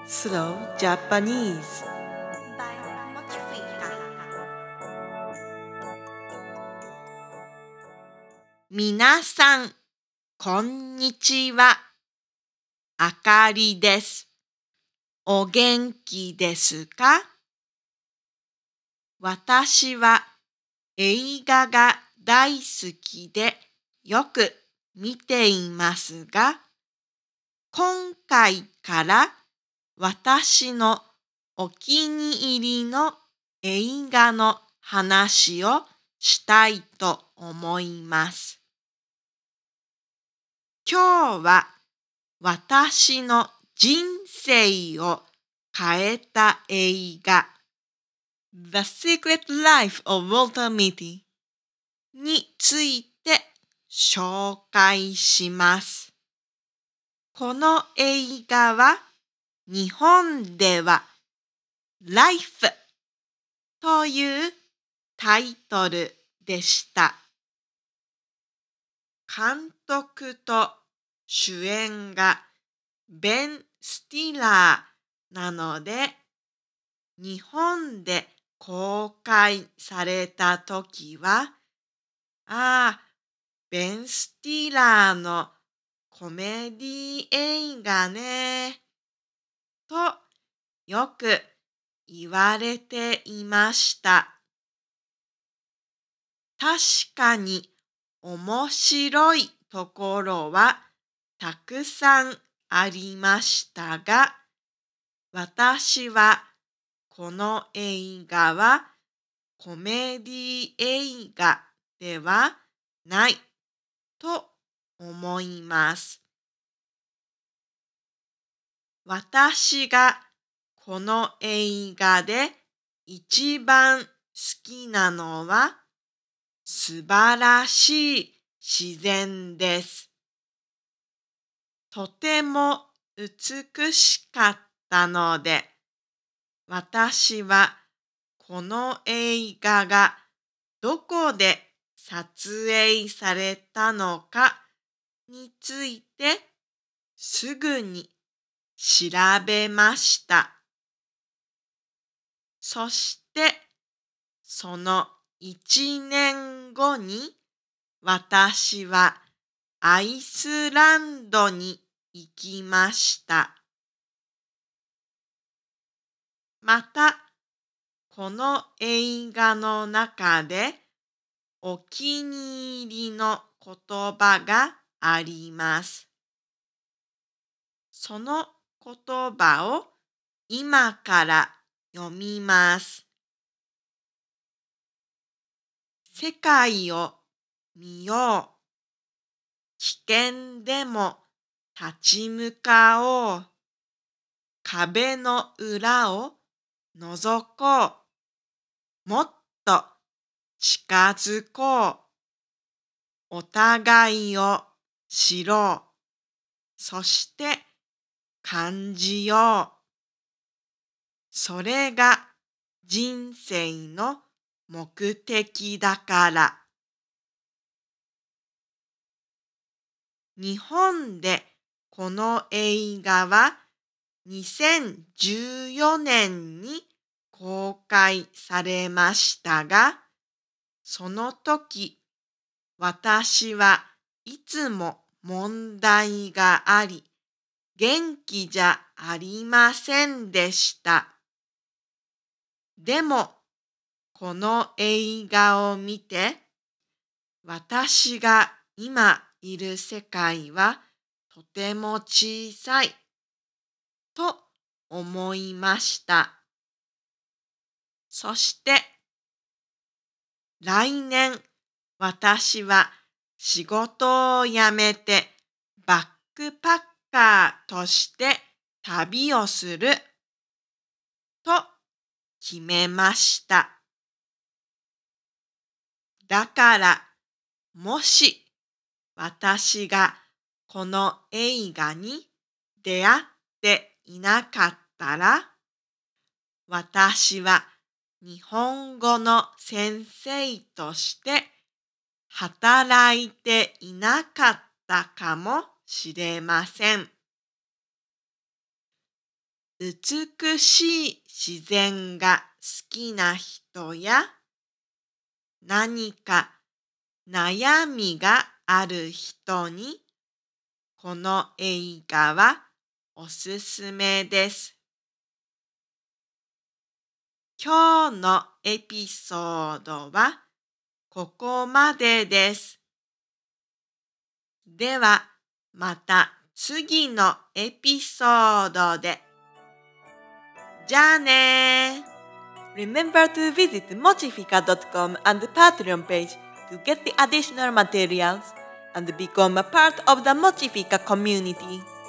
Slow Japanese. by Mochifika. 皆さん、こんにちは。あかりです。お元気ですか？私は映画が大好きでよく見ていますが、今回から私のお気に入りの映画の話をしたいと思います。今日は私の人生を変えた映画 The Secret Life of Walter Mitty について紹介します。この映画は日本では Life というタイトルでした。監督と主演がベン・スティラーなので、日本で公開されたときは、ベン・スティラーのコメディ映画ね、とよく言われていました。確かに面白いところはたくさんありましたが、私はこの映画はコメディ映画ではないと思います。私がこの映画で一番好きなのは素晴らしい自然です。とても美しかったので、私はこの映画がどこで撮影されたのかについてすぐに調べました。そしてその1年後に私はアイスランドに行きました。また、この映画の中でお気に入りの言葉があります。その言葉を今から読みます。世界を見よう。危険でも立ち向かおう。壁の裏を覗こう。もっと近づこう。お互いを知ろう。そして感じよう。それが人生の目的だから。日本でこの映画は2014年に公開されましたが、その時私はいつも問題があり、元気じゃありませんでした。でも、この映画を見て、私が今いる世界はとても小さいと思いました。そして、来年私は仕事を辞めてバックパッカーとして旅をすると決めました。だから、もし私がこの映画に出会っていなかったら、私は日本語の先生として働いていなかったかもしれません。 美しい自然が好きな人や何か悩みがある人にこの映画はおすすめです。今日のエピソードはここまでです。ではまた次のエピソードで。じゃあねー。 Remember to visit mochifica.com and the Patreon page to get the additional materials and become a part of the Mochifica community.